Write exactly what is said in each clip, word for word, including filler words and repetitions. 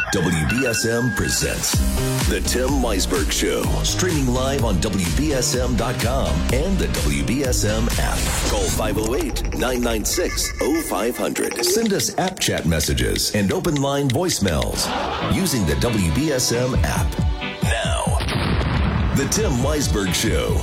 W B S M presents The Tim Weisberg Show, streaming live on W B S M dot com and the W B S M app. Call five oh eight, nine nine six, oh five hundred. Send us app chat messages and open line voicemails using the W B S M app. Now, The Tim Weisberg Show.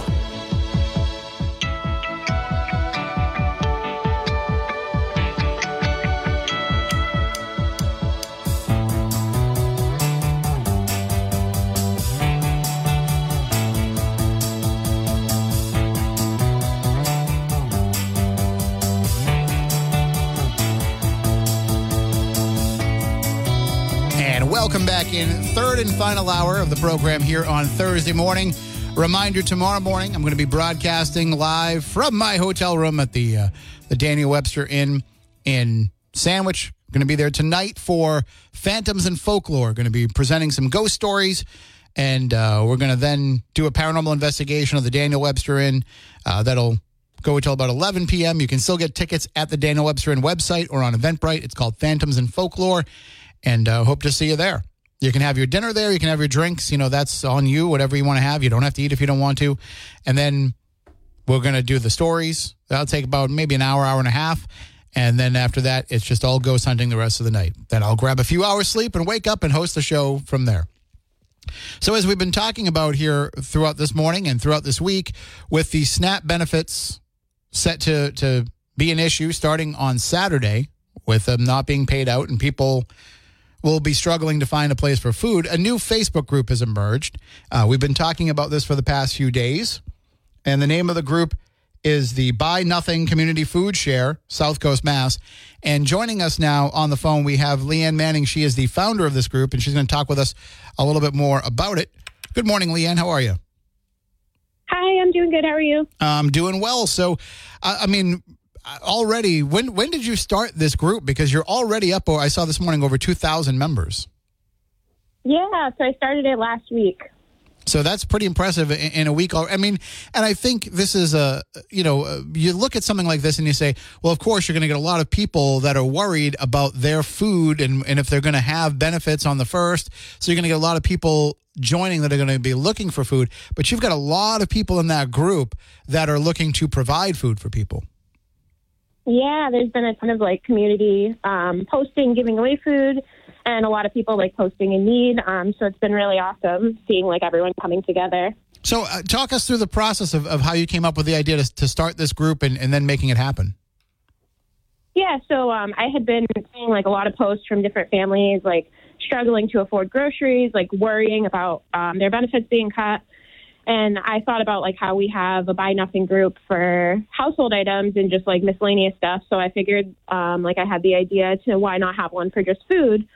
Welcome back in third and final hour of the program here on Thursday morning. Reminder, tomorrow morning I'm going to be broadcasting live from my hotel room at the uh, the Daniel Webster Inn in Sandwich. I'm going to be there tonight for Phantoms and Folklore. Going to be presenting some ghost stories, and uh, we're going to then do a paranormal investigation of the Daniel Webster Inn. Uh, that'll go until about eleven p.m. You can still get tickets at the Daniel Webster Inn website or on Eventbrite. It's called Phantoms and Folklore. And uh, hope to see you there. You can have your dinner there. You can have your drinks. You know, that's on you, whatever you want to have. You don't have to eat if you don't want to. And then we're going to do the stories. That'll take about maybe an hour, hour and a half. And then after that, it's just all ghost hunting the rest of the night. Then I'll grab a few hours sleep and wake up and host the show from there. So as we've been talking about here throughout this morning and throughout this week, with the SNAP benefits set to, to be an issue starting on Saturday, with them not being paid out and people will be struggling to find a place for food, a new Facebook group has emerged. Uh, we've been talking about this for the past few days, and the name of the group is the Buy Nothing Community Food Share, South Coast, Mass. And joining us now on the phone, we have Leanne Manning. She is the founder of this group, and she's going to talk with us a little bit more about it. Good morning, Leanne. How are you? Hi, I'm doing good. How are you? I'm doing well. So, I, I mean... Already, when when did you start this group? Because you're already up, or I saw this morning, over two thousand members. Yeah, so I started it last week. So that's pretty impressive in, in a week. I mean, and I think this is a, you know, you look at something like this and you say, well, of course, you're going to get a lot of people that are worried about their food and, and if they're going to have benefits on the first. So you're going to get a lot of people joining that are going to be looking for food. But you've got a lot of people in that group that are looking to provide food for people. Yeah, there's been a ton of like community um, posting, giving away food, and a lot of people like posting in need. Um, so it's been really awesome seeing like everyone coming together. So uh, talk us through the process of, of how you came up with the idea to, to start this group and, and then making it happen. Yeah, so um, I had been seeing like a lot of posts from different families, like struggling to afford groceries, like worrying about um, their benefits being cut. And I thought about like how we have a Buy Nothing group for household items and just like miscellaneous stuff. So I figured um, like I had the idea to why not have one for just food,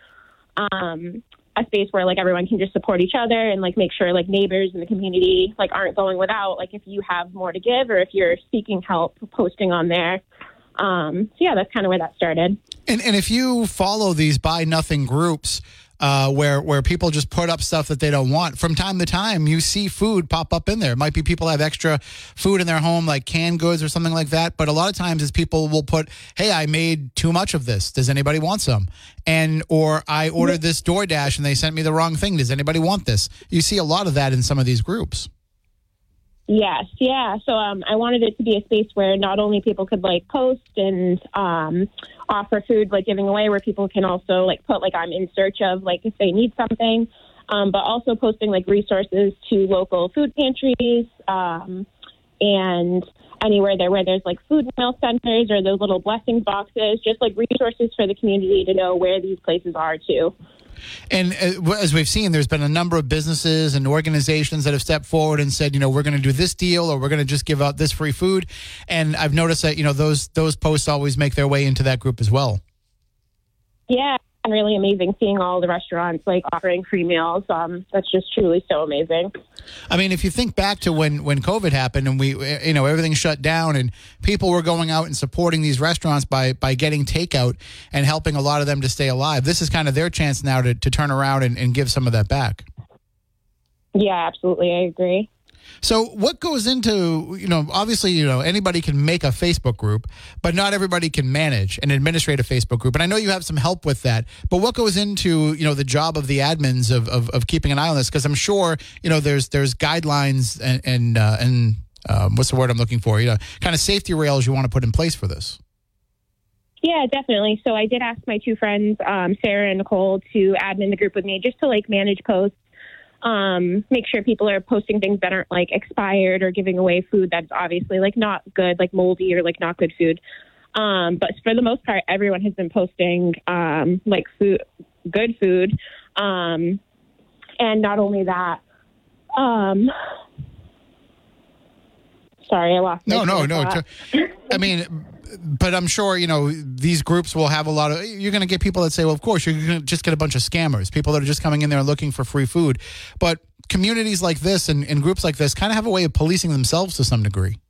um, a space where like everyone can just support each other and like make sure like neighbors in the community like aren't going without. Like if you have more to give or if you're seeking help, posting on there. Um, so yeah, that's kind of where that started. And and if you follow these Buy Nothing groups, Uh, where where people just put up stuff that they don't want. From time to time, you see food pop up in there. It might be people have extra food in their home, like canned goods or something like that. But a lot of times is people will put, hey, I made too much of this. Does anybody want some? And or I ordered this DoorDash and they sent me the wrong thing. Does anybody want this? You see a lot of that in some of these groups. Yes, yeah. So um, I wanted it to be a space where not only people could like post and um, offer food, like giving away, where people can also like put like I'm in search of like if they need something, um, but also posting like resources to local food pantries um, and anywhere there where there's like food mail centers or those little blessings boxes, just like resources for the community to know where these places are too. And uh, as we've seen, there's been a number of businesses and organizations that have stepped forward and said, you know, we're going to do this deal or we're going to just give out this free food. And I've noticed that, you know, those those posts always make their way into that group as well. Yeah, really amazing seeing all the restaurants like offering free meals. Um, that's just truly so amazing. I mean, if you think back to when, when COVID happened and we, you know, everything shut down and people were going out and supporting these restaurants by, by getting takeout and helping a lot of them to stay alive. This is kind of their chance now to, to turn around and, and give some of that back. Yeah, absolutely. I agree. So what goes into, you know, obviously, you know, anybody can make a Facebook group, but not everybody can manage and administrate a Facebook group. And I know you have some help with that, but what goes into, you know, the job of the admins of, of, of keeping an eye on this? Because I'm sure, you know, there's there's guidelines and, and, uh, and um, what's the word I'm looking for? You know, kind of safety rails you want to put in place for this. Yeah, definitely. So I did ask my two friends, um, Sarah and Nicole, to admin the group with me just to like manage posts. Um, make sure people are posting things that aren't like expired or giving away food that's obviously like not good, like moldy or like not good food. Um, but for the most part, everyone has been posting um, like food, good food. Um, and not only that, um, sorry, I lost. No, no, no. I mean, but I'm sure, you know, these groups will have a lot of, you're going to get people that say, well, of course, you're going to just get a bunch of scammers, people that are just coming in there and looking for free food. But communities like this and, and groups like this kind of have a way of policing themselves to some degree.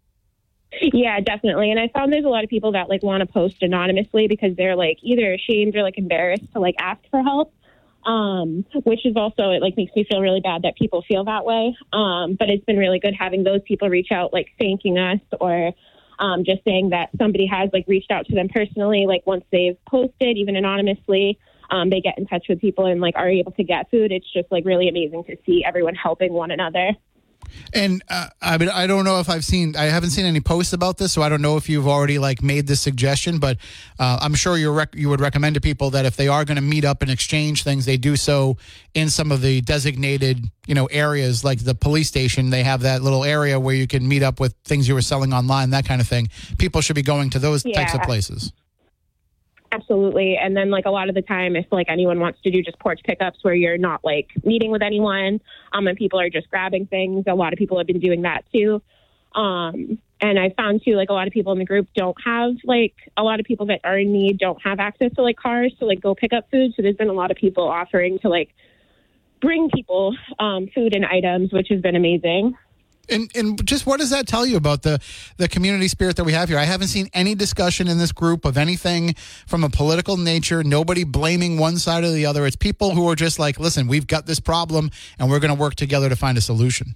Yeah, definitely. And I found there's a lot of people that like want to post anonymously because they're like either ashamed or like embarrassed to like ask for help. Um, which is also, it like makes me feel really bad that people feel that way. Um, but it's been really good having those people reach out, like thanking us or Um, just saying that somebody has like reached out to them personally, like once they've posted, even anonymously, um, they get in touch with people and like are able to get food. It's just like really amazing to see everyone helping one another. And uh, I mean, I don't know if I've seen, I haven't seen any posts about this, so I don't know if you've already like made this suggestion, but uh, I'm sure you rec- you would recommend to people that if they are going to meet up and exchange things, they do so in some of the designated, you know, areas like the police station. They have that little area where you can meet up with things you were selling online, that kind of thing. People should be going to those Yeah. types of places. Absolutely. And then like a lot of the time, if like anyone wants to do just porch pickups where you're not like meeting with anyone um, and people are just grabbing things, a lot of people have been doing that too. Um, and I found too, like a lot of people in the group don't have like a lot of people that are in need don't have access to like cars to like go pick up food. So there's been a lot of people offering to like bring people um, food and items, which has been amazing. And and just what does that tell you about the, the community spirit that we have here? I haven't seen any discussion in this group of anything from a political nature, nobody blaming one side or the other. It's people who are just like, listen, we've got this problem and we're going to work together to find a solution.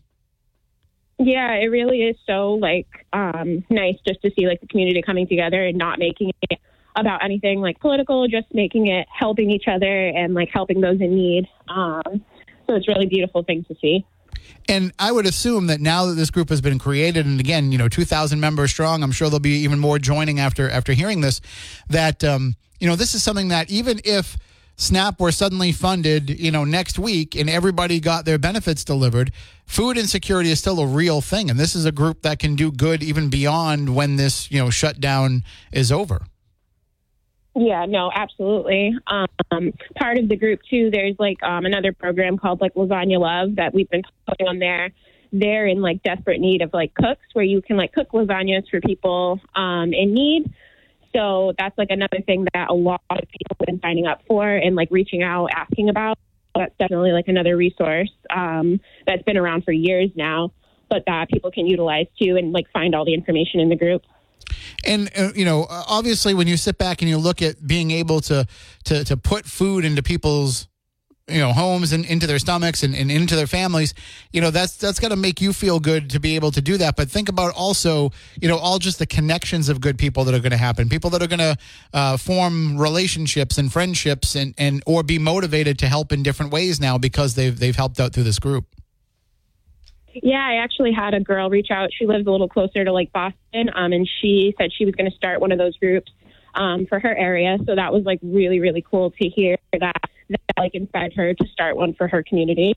Yeah, it really is so like um, nice just to see like the community coming together and not making it about anything like political, just making it helping each other and like helping those in need. Um, so it's really beautiful thing to see. And I would assume that now that this group has been created, and again, you know, two thousand members strong, I'm sure there'll be even more joining after after hearing this, that, um, you know, this is something that even if SNAP were suddenly funded, you know, next week and everybody got their benefits delivered, food insecurity is still a real thing. And this is a group that can do good even beyond when this, you know, shutdown is over. Yeah, no, absolutely. Um, part of the group, too, there's like um, another program called like Lasagna Love that we've been putting on there. They're in like desperate need of like cooks where you can like cook lasagnas for people um, in need. So that's like another thing that a lot of people have been signing up for and like reaching out, asking about. That's definitely like another resource um, that's been around for years now, but that people can utilize too and like find all the information in the group. And, uh, you know, obviously when you sit back and you look at being able to to, to put food into people's, you know, homes and into their stomachs and, and into their families, you know, that's that's got to make you feel good to be able to do that. But think about also, you know, all just the connections of good people that are going to happen, people that are going to uh, form relationships and friendships and, and or be motivated to help in different ways now because they've they've helped out through this group. Yeah, I actually had a girl reach out. She lives a little closer to like Boston, um, and she said she was going to start one of those groups um, for her area. So that was like really, really cool to hear that that like inspired her to start one for her community.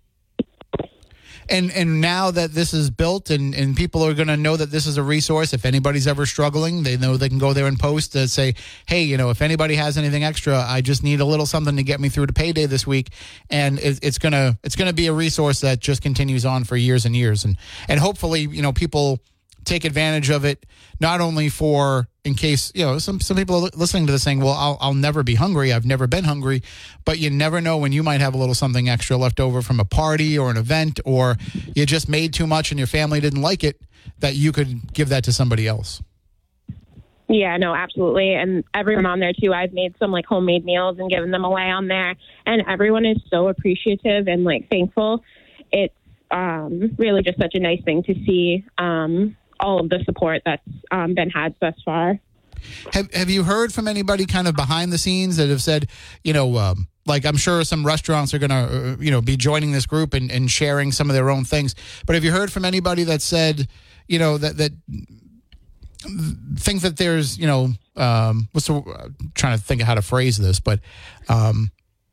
And and now that this is built and, and people are going to know that this is a resource, if anybody's ever struggling, they know they can go there and post to say, hey, you know, if anybody has anything extra, I just need a little something to get me through to payday this week. And it, it's going to it's going to be a resource that just continues on for years and years. And, and hopefully, you know, people take advantage of it, not only for in case, you know, some, some people are listening to this saying, well, I'll, I'll never be hungry. I've never been hungry. But you never know when you might have a little something extra left over from a party or an event, or you just made too much and your family didn't like it, that you could give that to somebody else. Yeah, no, absolutely. And everyone on there, too, I've made some, like, homemade meals and given them away on there. And everyone is so appreciative and, like, thankful. It's um, really just such a nice thing to see um, all of the support that's um, been had thus far. Have Have you heard from anybody kind of behind the scenes that have said, you know, um, like I'm sure some restaurants are going to, uh, you know, be joining this group and, and sharing some of their own things. But have you heard from anybody that said, you know, that that think that there's, you know, um, what's the, uh, trying to think of how to phrase this, but um,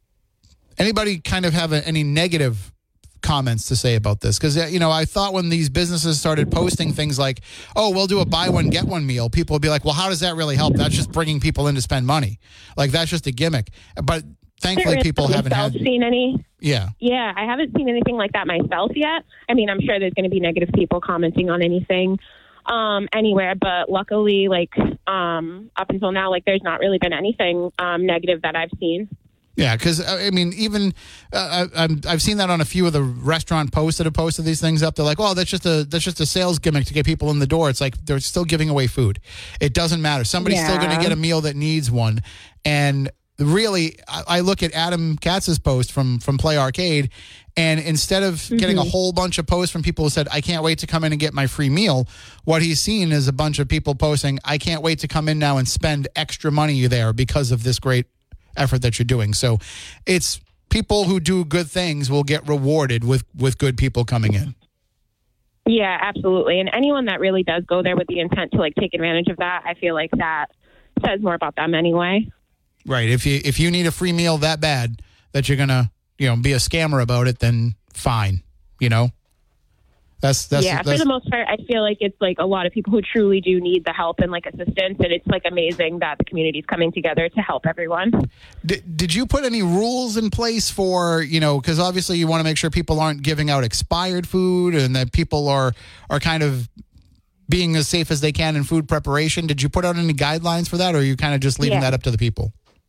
anybody kind of have a, any negative comments to say about this? Because, you know, I thought when these businesses started posting things like, oh, we'll do a buy one, get one meal, people would be like, well, how does that really help? That's just bringing people in to spend money. Like, that's just a gimmick. But thankfully, people haven't had seen any. Yeah. Yeah, I haven't seen anything like that myself yet. I mean, I'm sure there's going to be negative people commenting on anything um, anywhere, but luckily, like, um, up until now, like, there's not really been anything um, negative that I've seen. Yeah, because, I mean, even uh, I, I'm, I've seen that on a few of the restaurant posts that have posted these things up. They're like, oh, that's just a that's just a sales gimmick to get people in the door. It's like they're still giving away food. It doesn't matter. Somebody's yeah. still going to get a meal that needs one. And really, I, I look at Adam Katz's post from, from Play Arcade, and instead of mm-hmm. getting a whole bunch of posts from people who said, I can't wait to come in and get my free meal, what he's seen is a bunch of people posting, I can't wait to come in now and spend extra money there because of this great effort that you're doing. So it's people who do good things will get rewarded with, with good people coming in. Yeah, absolutely. And anyone that really does go there with the intent to like take advantage of that, I feel like that says more about them anyway. Right. If you if you need a free meal that bad that you're gonna, you know, be a scammer about it, then fine. You know? That's, that's, yeah, that's, for the most part, I feel like it's like a lot of people who truly do need the help and like assistance, and it's like amazing that the community is coming together to help everyone. Did, did you put any rules in place for, you know, because obviously you want to make sure people aren't giving out expired food and that people are are kind of being as safe as they can in food preparation? Did you put out any guidelines for that, or are you kind of just leaving yeah. that up to the people?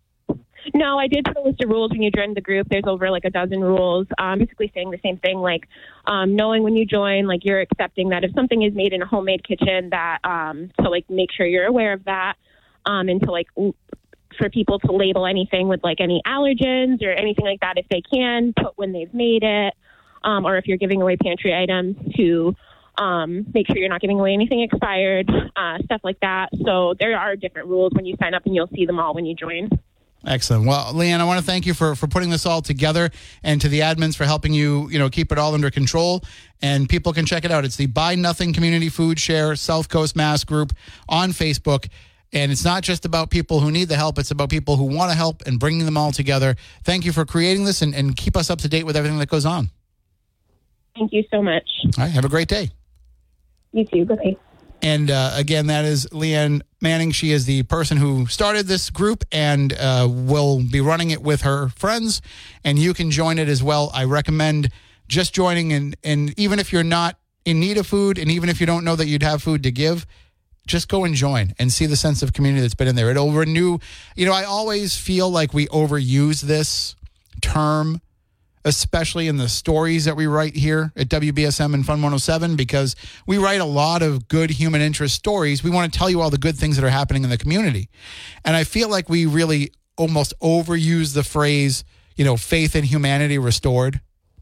No, I did put a list of rules when you joined the group. There's over like a dozen rules, um, basically saying the same thing, like um, knowing when you join, like you're accepting that if something is made in a homemade kitchen, that um, to like make sure you're aware of that, um, and to like l- for people to label anything with like any allergens or anything like that if they can, put when they've made it, um, or if you're giving away pantry items to um, make sure you're not giving away anything expired, uh, stuff like that. So there are different rules when you sign up, and you'll see them all when you join. Excellent. Well, Leanne, I want to thank you for, for putting this all together, and to the admins for helping you, you know, keep it all under control. And people can check it out. It's the Buy Nothing Community Food Share South Coast Mass group on Facebook. And it's not just about people who need the help. It's about people who want to help and bringing them all together. Thank you for creating this, and, and keep us up to date with everything that goes on. Thank you so much. All right. Have a great day. You too. Bye. And uh, again, that is Leanne Manning. She is the person who started this group and uh, will be running it with her friends. And you can join it as well. I recommend just joining. And, and even if you're not in need of food, and even if you don't know that you'd have food to give, just go and join and see the sense of community that's been in there. It'll renew. You know, I always feel like we overuse this term, especially in the stories that we write here at W B S M and Fun one oh seven, because we write a lot of good human interest stories. We want to tell you all the good things that are happening in the community. And I feel like we really almost overuse the phrase, you know, faith and humanity restored.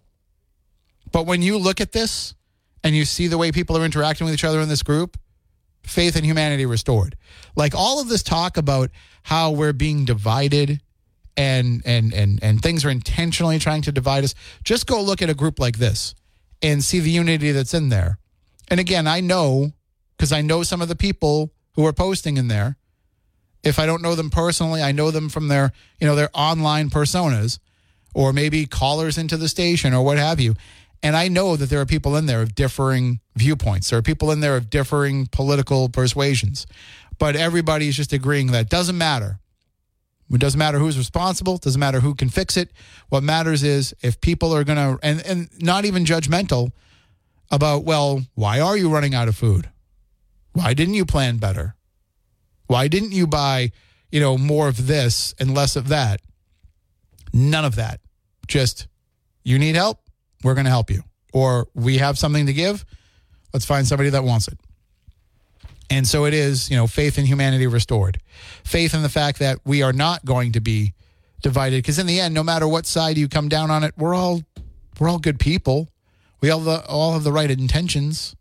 But when you look at this and you see the way people are interacting with each other in this group, faith and humanity restored. Like all of this talk about how we're being divided and and and and things are intentionally trying to divide us, just go look at a group like this and see the unity that's in there. And again, I know, because I know some of the people who are posting in there. If I don't know them personally, I know them from their, you know, their online personas, or maybe callers into the station or what have you. And I know that there are people in there of differing viewpoints. There are people in there of differing political persuasions. But everybody's just agreeing that it doesn't matter. It doesn't matter who's responsible. It doesn't matter who can fix it. What matters is if people are going to, and, and not even judgmental about, well, why are you running out of food? Why didn't you plan better? Why didn't you buy, you know, more of this and less of that? None of that. Just, you need help? We're going to help you. Or we have something to give? Let's find somebody that wants it. And so it is, you know, faith in humanity restored. Faith in the fact that we are not going to be divided. Because in the end, no matter what side you come down on it, we're all we're all good people. We all, the, all have the right intentions.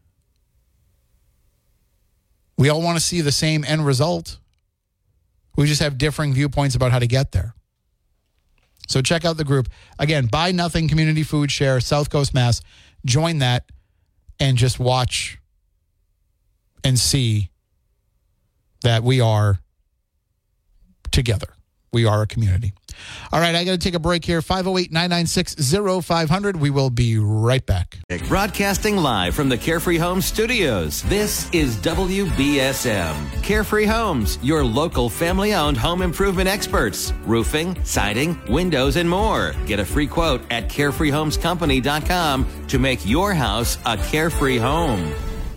We all want to see the same end result. We just have differing viewpoints about how to get there. So check out the group. Again, Buy Nothing Community Food Share, South Coast, Mass. Join that and just watch and see that we are together. We are a community. All right, I got to take a break here. five oh eight, nine nine six, oh five hundred. We will be right back. Broadcasting live from the Carefree Homes studios. This is W B S M. Carefree Homes, your local family-owned home improvement experts. Roofing, siding, windows, and more. Get a free quote at carefree homes company dot com to make your house a carefree home.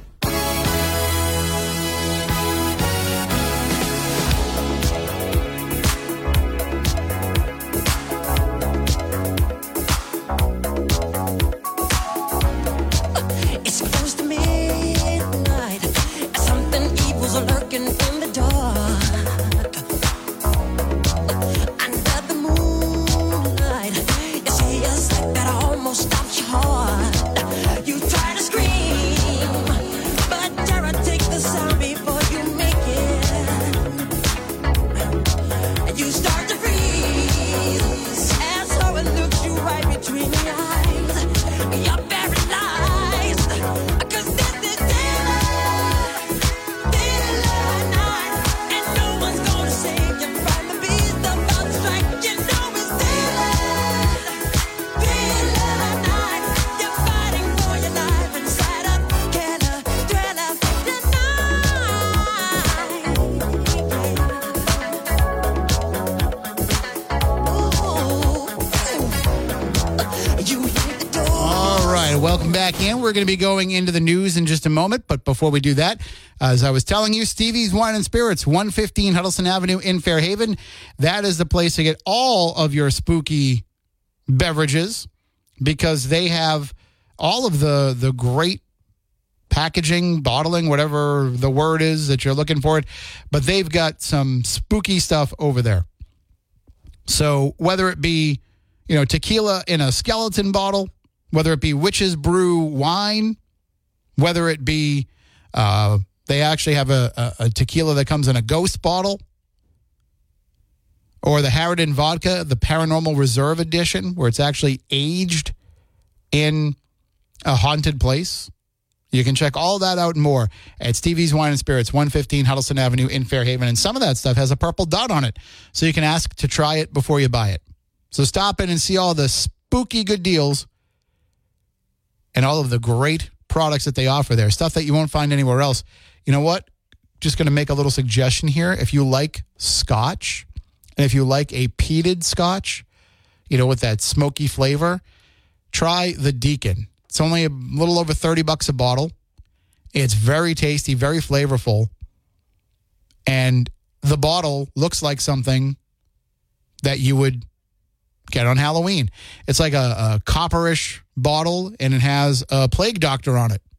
Welcome back in. We're going to be going into the news in just a moment. But before we do that, as I was telling you, Stevie's Wine and Spirits, one fifteen Huddleston Avenue in Fairhaven. That is the place to get all of your spooky beverages because they have all of the, the great packaging, bottling, whatever the word is that you're looking for it. But they've got some spooky stuff over there. So whether it be, you know, tequila in a skeleton bottle, whether it be Witch's Brew wine, whether it be uh, they actually have a, a, a tequila that comes in a ghost bottle, or the Harridan Vodka, the Paranormal Reserve Edition, where it's actually aged in a haunted place. You can check all that out and more at Stevie's Wine and Spirits, one fifteen Huddleston Avenue in Fairhaven. And some of that stuff has a purple dot on it, so you can ask to try it before you buy it. So stop in and see all the spooky good deals and all of the great products that they offer there, stuff that you won't find anywhere else. You know what? Just going to make a little suggestion here. If you like scotch, and if you like a peated scotch, you know, with that smoky flavor, try the Deacon. It's only a little over thirty bucks a bottle. It's very tasty, very flavorful. And the bottle looks like something that you would get on Halloween. It's like a, a copperish bottle, and it has a plague doctor on it.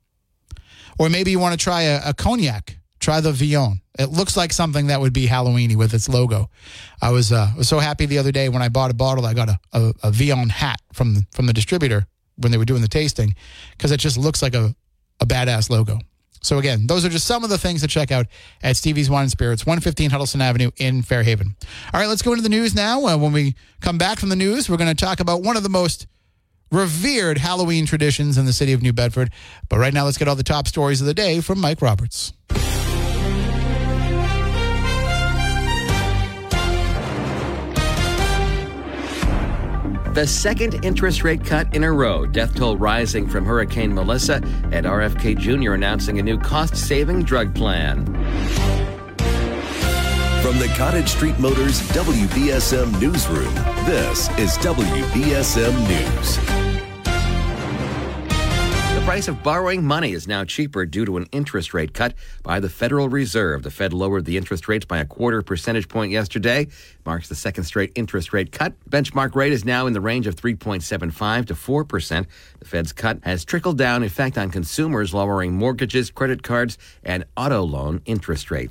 Or maybe you want to try a, a cognac. Try the Villon. It looks like something that would be Halloween-y with its logo. I was uh, was so happy the other day when I bought a bottle. I got a, a, a Villon hat from the, from the distributor when they were doing the tasting, because it just looks like a, a badass logo. So again, those are just some of the things to check out at Stevie's Wine and Spirits, one fifteen Huddleston Avenue in Fairhaven. All right, let's go into the news now. Uh, when we come back from the news, we're going to talk about one of the most revered Halloween traditions in the city of New Bedford. But right now, let's get all the top stories of the day from Mike Roberts. The second interest rate cut in a row, death toll rising from Hurricane Melissa, and R F K Junior announcing a new cost-saving drug plan. From the Cottage Street Motors W B S M Newsroom, this is W B S M News. The price of borrowing money is now cheaper due to an interest rate cut by the Federal Reserve. The Fed lowered the interest rates by a quarter percentage point yesterday. Marks the second straight interest rate cut. Benchmark rate is now in the range of three point seven five to four percent. The Fed's cut has trickled down effect on consumers, lowering mortgages, credit cards, and auto loan interest rates.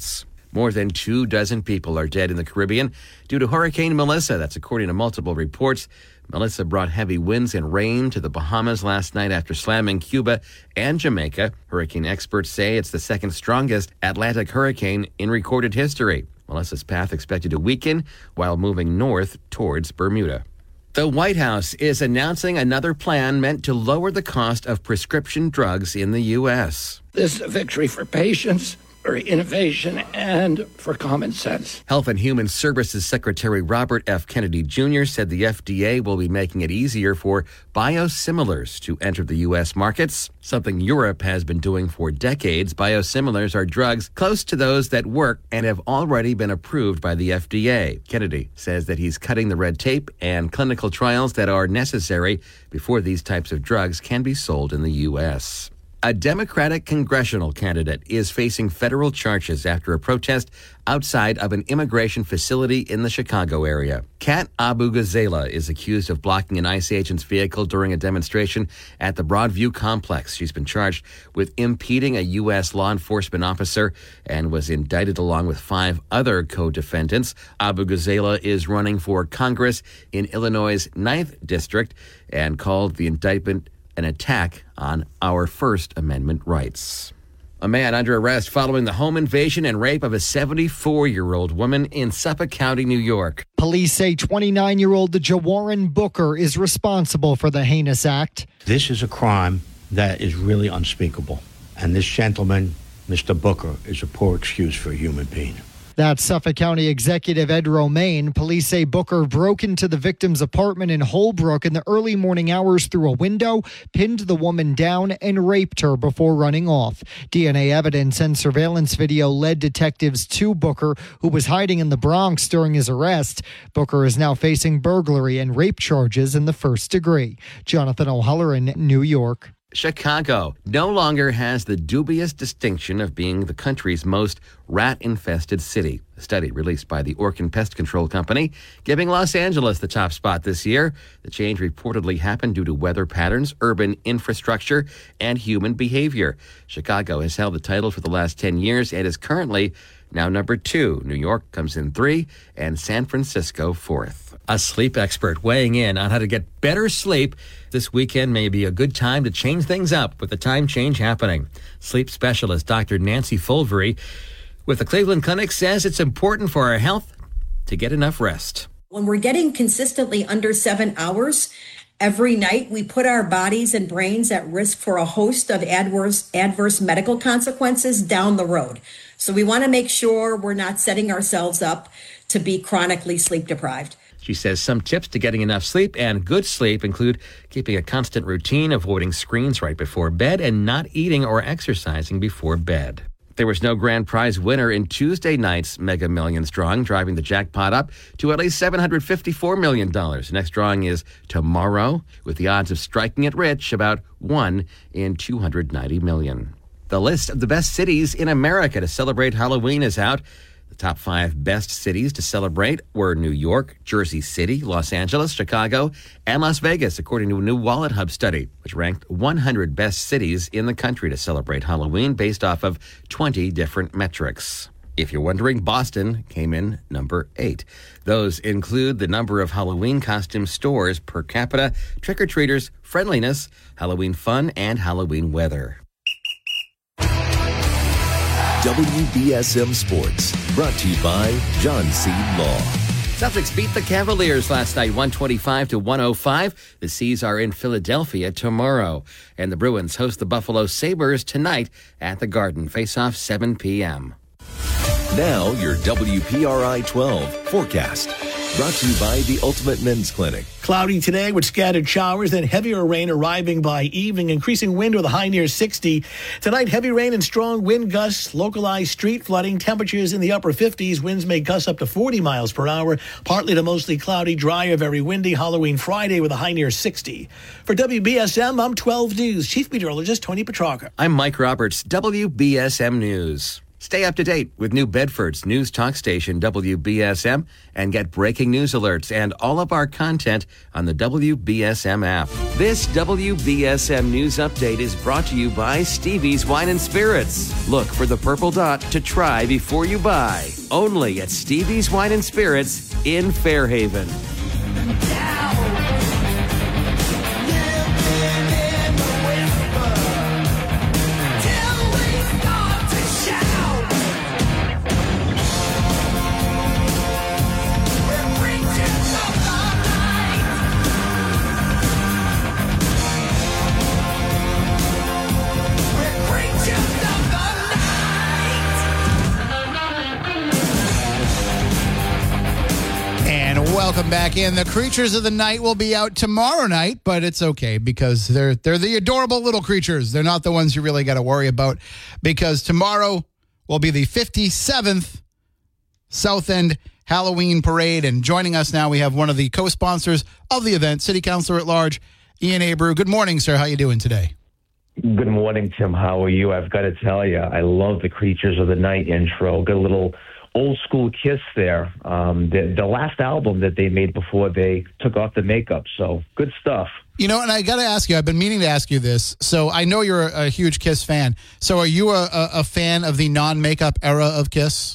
More than two dozen people are dead in the Caribbean due to Hurricane Melissa. That's according to multiple reports. Melissa brought heavy winds and rain to the Bahamas last night after slamming Cuba and Jamaica. Hurricane experts say it's the second strongest Atlantic hurricane in recorded history. Melissa's path expected to weaken while moving north towards Bermuda. The White House is announcing another plan meant to lower the cost of prescription drugs in the U S. This is a victory for patients, for innovation, and for common sense. Health and Human Services Secretary Robert F. Kennedy Junior said the F D A will be making it easier for biosimilars to enter the U S markets, something Europe has been doing for decades. Biosimilars are drugs close to those that work and have already been approved by the F D A. Kennedy says that he's cutting the red tape and clinical trials that are necessary before these types of drugs can be sold in the U S. A Democratic congressional candidate is facing federal charges after a protest outside of an immigration facility in the Chicago area. Kat Abu-Ghazala is accused of blocking an ICE agent's vehicle during a demonstration at the Broadview complex. She's been charged with impeding a U S law enforcement officer and was indicted along with five other co-defendants. Abu-Ghazala is running for Congress in Illinois' ninth District and called the indictment an attack on our First Amendment rights. A man under arrest following the home invasion and rape of a seventy-four-year-old woman in Suffolk County, New York. Police say twenty-nine-year-old Jawarin Booker is responsible for the heinous act. This is a crime that is really unspeakable. And this gentleman, Mister Booker, is a poor excuse for a human being. That's Suffolk County Executive Ed Romaine. Police say Booker broke into the victim's apartment in Holbrook in the early morning hours through a window, pinned the woman down, and raped her before running off. D N A evidence and surveillance video led detectives to Booker, who was hiding in the Bronx during his arrest. Booker is now facing burglary and rape charges in the first degree. Jonathan O'Halloran, New York. Chicago no longer has the dubious distinction of being the country's most rat-infested city. A study released by the Orkin Pest Control Company giving Los Angeles the top spot this year. The change reportedly happened due to weather patterns, urban infrastructure, and human behavior. Chicago has held the title for the last ten years and is currently now number two. New York comes in three, and San Francisco fourth. A sleep expert weighing in on how to get better sleep. This weekend may be a good time to change things up with the time change happening. Sleep specialist Doctor Nancy Fulvery with the Cleveland Clinic says it's important for our health to get enough rest. When we're getting consistently under seven hours every night, we put our bodies and brains at risk for a host of adverse adverse medical consequences down the road. So we want to make sure we're not setting ourselves up to be chronically sleep deprived. She says some tips to getting enough sleep and good sleep include keeping a constant routine, avoiding screens right before bed, and not eating or exercising before bed. There was no grand prize winner in Tuesday night's Mega Millions drawing, driving the jackpot up to at least seven hundred fifty-four million dollars. The next drawing is tomorrow, with the odds of striking it rich about one in two hundred ninety million. The list of the best cities in America to celebrate Halloween is out. The top five best cities to celebrate were New York, Jersey City, Los Angeles, Chicago, and Las Vegas, according to a new Wallet Hub study, which ranked one hundred best cities in the country to celebrate Halloween based off of twenty different metrics. If you're wondering, Boston came in number eight. Those include the number of Halloween costume stores per capita, trick-or-treaters, friendliness, Halloween fun, and Halloween weather. W B S M Sports, brought to you by John Seed Law. Celtics beat the Cavaliers last night, one twenty-five to one oh five. The C's are in Philadelphia tomorrow. And the Bruins host the Buffalo Sabres tonight at the Garden. Face-off seven p.m. Now, your W P R I twelve forecast. Brought to you by the Ultimate Men's Clinic. Cloudy today with scattered showers, then heavier rain arriving by evening, increasing wind with a high near sixty. Tonight, heavy rain and strong wind gusts, localized street flooding, temperatures in the upper fifties. Winds may gust up to forty miles per hour. Partly to mostly cloudy, drier, very windy. Halloween Friday with a high near sixty. For W B S M, I'm twelve News Chief Meteorologist Tony Petrarca. I'm Mike Roberts, W B S M News. Stay up to date with New Bedford's news talk station W B S M and get breaking news alerts and all of our content on the W B S M app. This W B S M news update is brought to you by Stevie's Wine and Spirits. Look for the purple dot to try before you buy. Only at Stevie's Wine and Spirits in Fairhaven. Welcome back in. The Creatures of the Night will be out tomorrow night, but it's okay because they're they're the adorable little creatures. They're not the ones you really got to worry about, because tomorrow will be the fifty-seventh South End Halloween Parade. And joining us now, we have one of the co-sponsors of the event, City Councilor at Large, Ian Abreu. Good morning, sir. How you doing today? Good morning, Tim. How are you? I've got to tell you, I love the Creatures of the Night intro. Got a little old school Kiss there. Um, the, the last album that they made before they took off the makeup. So good stuff. You know, and I got to ask you, I've been meaning to ask you this. So I know you're a, a huge Kiss fan. So are you a, a, a fan of the non-makeup era of Kiss?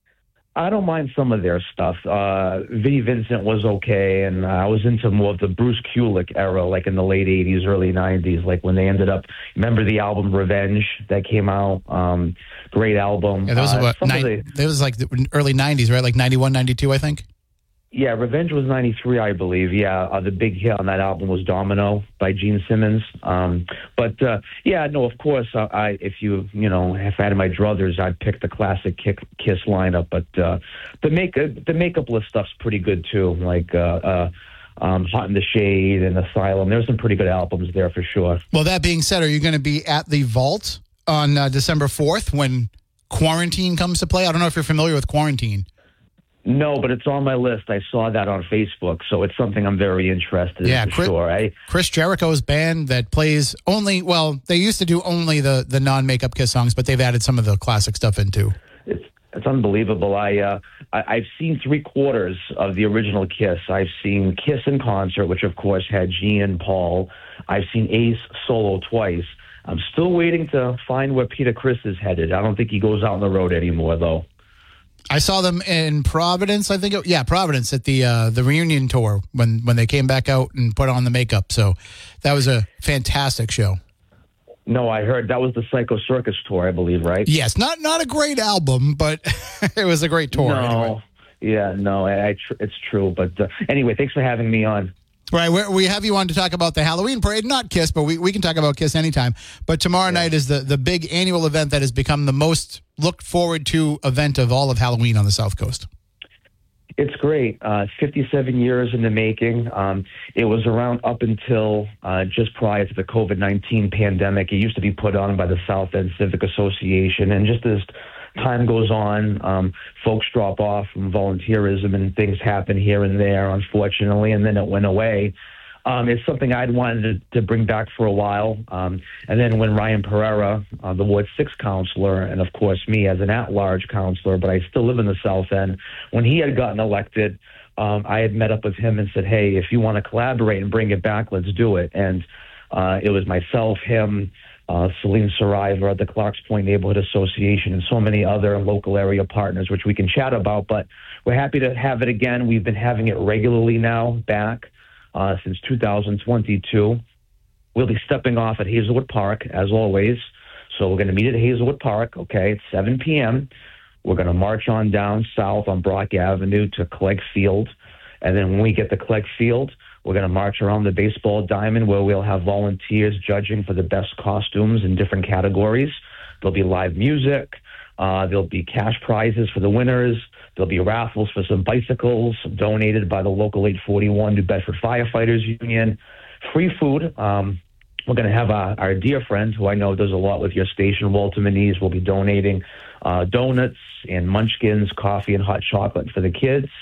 I don't mind some of their stuff. Uh, Vinnie Vincent was okay, and I was into more of the Bruce Kulick era, like in the late eighties, early nineties, like when they ended up, remember the album Revenge that came out? Um, great album. Yeah, that was, uh, what, nine, the, that was like the early nineties, right? Like ninety-one, ninety-two, I think? Yeah, Revenge was ninety-three, I believe. Yeah, uh, the big hit on that album was Domino by Gene Simmons. Um, but, uh, yeah, no, of course, uh, I if you, you know, if I had my druthers, I'd pick the classic Kick, Kiss lineup. But uh, the, make, the makeup list stuff's pretty good, too, like uh, uh, um, Hot in the Shade and Asylum. There's some pretty good albums there for sure. Well, that being said, are you going to be at the Vault on uh, December fourth when Quarantine comes to play? I don't know if you're familiar with Quarantine. No, but it's on my list. I saw that on Facebook, so it's something I'm very interested yeah, in for Chris, sure. I, Chris Jericho's band that plays only, well, they used to do only the, the non-makeup Kiss songs, but they've added some of the classic stuff in too. It's it's unbelievable. I, uh, I I've seen three quarters of the original Kiss. I've seen Kiss in concert, which of course had Gene and Paul. I've seen Ace solo twice. I'm still waiting to find where Peter Criss is headed. I don't think he goes out on the road anymore, though. I saw them in Providence, I think. It, yeah, Providence at the uh, the reunion tour when, when they came back out and put on the makeup. So that was a fantastic show. No, I heard that was the Psycho Circus tour, I believe, right? Yes, not not a great album, but it was a great tour. No, anyway. yeah, no, I, I tr- it's true. But uh, anyway, thanks for having me on. Right, we we have you on to talk about the Halloween parade, not Kiss, but we, we can talk about Kiss anytime. But tomorrow yeah. night is the, the big annual event that has become the most looked forward to event of all of Halloween on the South Coast. It's great. Uh, fifty-seven years in the making. Um, it was around up until uh, just prior to the COVID nineteen pandemic. It used to be put on by the South End Civic Association, and just as time goes on, um, folks drop off from volunteerism and things happen here and there, unfortunately, and then it went away. Um, it's something I'd wanted to, to bring back for a while. Um, and then when Ryan Pereira, uh, the Ward six counselor, and of course me as an at-large counselor, but I still live in the South End, when he had gotten elected, um, I had met up with him and said, hey, if you want to collaborate and bring it back, let's do it. And uh, it was myself, him, Uh, Celine Saraiva at the Clarks Point Neighborhood Association, and so many other local area partners, which we can chat about. But we're happy to have it again. We've been having it regularly now, back uh, since two thousand twenty-two. We'll be stepping off at Hazelwood Park, as always. So we're going to meet at Hazelwood Park, okay, at seven p.m. We're going to march on down south on Brock Avenue to Clegg Field. And then when we get to Clegg Field, we're going to march around the baseball diamond where we'll have volunteers judging for the best costumes in different categories. There'll be live music. Uh, there'll be cash prizes for the winners. There'll be raffles for some bicycles donated by the local eight forty-one New Bedford Firefighters Union. Free food. Um, we're going to have our, our dear friend, who I know does a lot with your station, Walter Manise, will be donating uh, donuts and munchkins, coffee, and hot chocolate for the kids.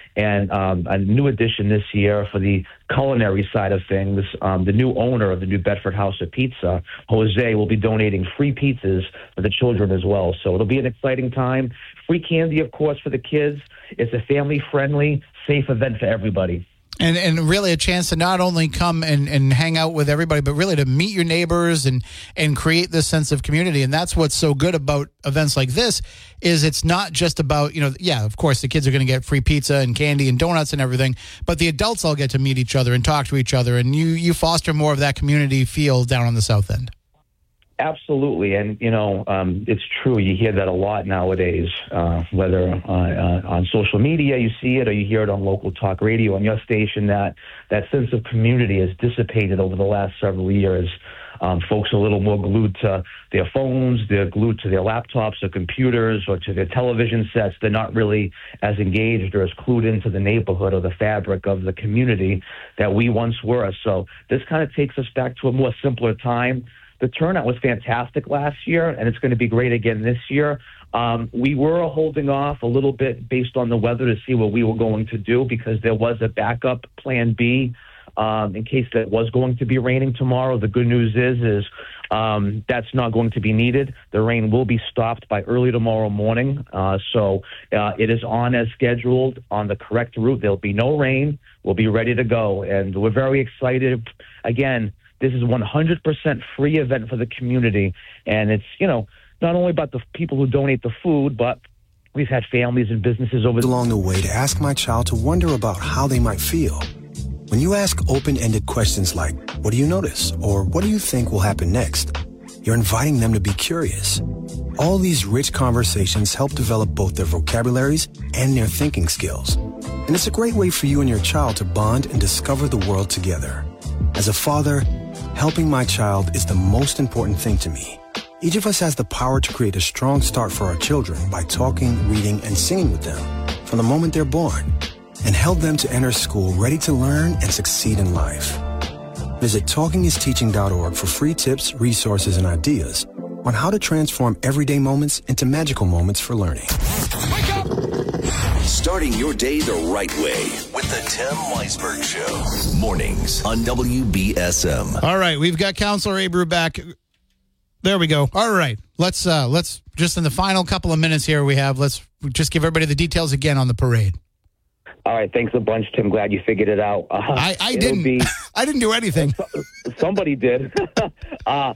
And um, a new addition this year for the culinary side of things, um, the new owner of the New Bedford House of Pizza, Jose, will be donating free pizzas for the children as well. So it'll be an exciting time. Free candy, of course, for the kids. It's a family-friendly, safe event for everybody. And and really a chance to not only come and, and hang out with everybody, but really to meet your neighbors and, and create this sense of community. And that's what's so good about events like this is it's not just about, you know, yeah, of course, the kids are going to get free pizza and candy and donuts and everything, but the adults all get to meet each other and talk to each other. And you, you foster more of that community feel down on the South End. Absolutely. And, you know, um, it's true. You hear that a lot nowadays, uh, whether uh, uh, on social media you see it or you hear it on local talk radio on your station, that that sense of community has dissipated over the last several years. Um, folks are a little more glued to their phones, they're glued to their laptops or computers or to their television sets. They're not really as engaged or as clued into the neighborhood or the fabric of the community that we once were. So this kind of takes us back to a more simpler time. The turnout was fantastic last year, and it's going to be great again this year. Um, we were holding off a little bit based on the weather to see what we were going to do because there was a backup plan B um, in case it was going to be raining tomorrow. The good news is, is um, that's not going to be needed. The rain will be stopped by early tomorrow morning. Uh, so uh, it is on as scheduled on the correct route. There'll be no rain. We'll be ready to go, and we're very excited. Again, this is a one hundred percent free event for the community, and it's, you know, not only about the people who donate the food, but we've had families and businesses over along the way to ask my child to wonder about how they might feel. When you ask open-ended questions like, what do you notice? Or what do you think will happen next? You're inviting them to be curious. All these rich conversations help develop both their vocabularies and their thinking skills. And it's a great way for you and your child to bond and discover the world together. As a father, helping my child is the most important thing to me. Each of us has the power to create a strong start for our children by talking, reading, and singing with them from the moment they're born, and help them to enter school ready to learn and succeed in life. Visit talking is teaching dot org for free tips, resources, and ideas on how to transform everyday moments into magical moments for learning. Wake up! Starting your day the right way with the Tim Weisberg Show. Mornings on W B S M. All right, we've got Counselor Abreu back. There we go. All right, let's uh, let's just in the final couple of minutes here we have, let's just give everybody the details again on the parade. All right, thanks a bunch, Tim. Glad you figured it out. Uh, I, I didn't. Be, I didn't do anything. Somebody did. uh,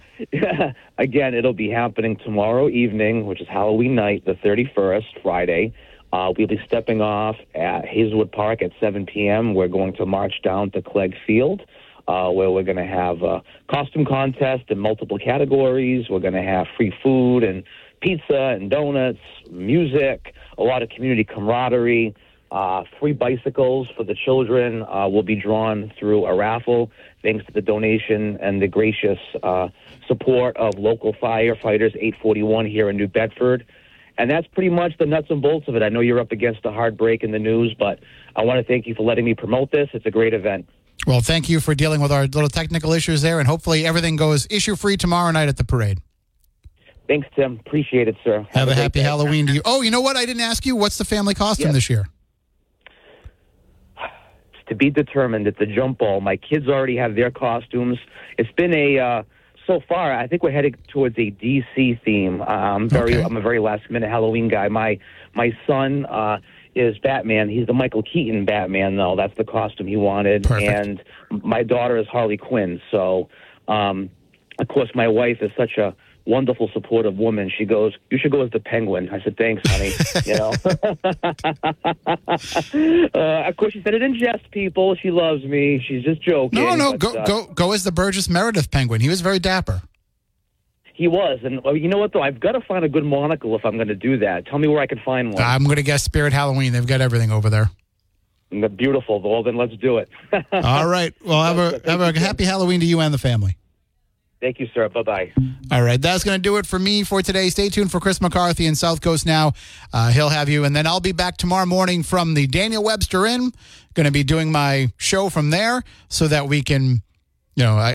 again, it'll be happening tomorrow evening, which is Halloween night, the thirty-first, Friday. Uh, we'll be stepping off at Hazelwood Park at seven p.m. We're going to march down to Clegg Field, uh, where we're going to have a costume contest in multiple categories. We're going to have free food and pizza and donuts, music, a lot of community camaraderie. Uh, free bicycles for the children uh, will be drawn through a raffle, thanks to the donation and the gracious uh, support of local firefighters, eight forty-one here in New Bedford. And that's pretty much the nuts and bolts of it. I know you're up against a hard break in the news, but I want to thank you for letting me promote this. It's a great event. Well, thank you for dealing with our little technical issues there, and hopefully everything goes issue-free tomorrow night at the parade. Thanks, Tim. Appreciate it, sir. Have, Have a happy day. Halloween to you. Oh, you know what? I didn't ask you. What's the family costume yes. this year? To be determined at the jump ball. My kids already have their costumes. It's been a, uh, so far, I think we're heading towards a D C theme. Uh, I'm very, okay. I'm a very last minute Halloween guy. My, my son, uh, is Batman. He's the Michael Keaton Batman, though. That's the costume he wanted. Perfect. And my daughter is Harley Quinn. So, um, of course, my wife is such a wonderful, supportive woman. She goes, "You should go as the Penguin." I said, "Thanks, honey." You know. uh, of course, she said it in jest. People, she loves me. She's just joking. No, no, but, go, uh, go, go as the Burgess Meredith Penguin. He was very dapper. He was, and uh, you know what though? I've got to find a good monocle if I'm going to do that. Tell me where I can find one. I'm going to guess Spirit Halloween. They've got everything over there. Beautiful. Well, then let's do it. All right. Well, have a have a happy Halloween to you and the family. Thank you, sir. Bye-bye. All right. That's going to do it for me for today. Stay tuned for Chris McCarthy in South Coast Now. Uh, he'll have you. And then I'll be back tomorrow morning from the Daniel Webster Inn. Going to be doing my show from there so that we can, you know, I,